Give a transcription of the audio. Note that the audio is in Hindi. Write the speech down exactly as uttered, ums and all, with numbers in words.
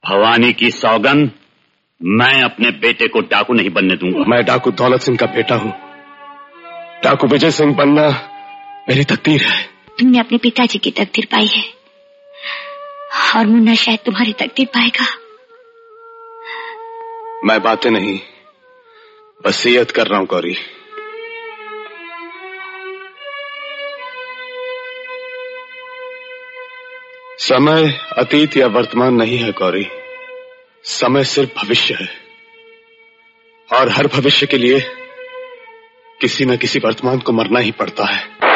भवानी की सौगंध, मैं अपने बेटे को डाकू नहीं बनने दूंगा। मैं डाकू दौलत सिंह का बेटा हूँ। डाकू विजय सिंह बनना मेरी तकदीर है। तुमने अपने पिताजी की तकदीर पाई है और मुन्ना शायद तुम्हारी तकदीर पाएगा। मैं बातें नहीं, वसीयत कर रहा हूं गौरी। समय अतीत या वर्तमान नहीं है गौरी, समय सिर्फ भविष्य है और हर भविष्य के लिए किसी न किसी वर्तमान को मरना ही पड़ता है।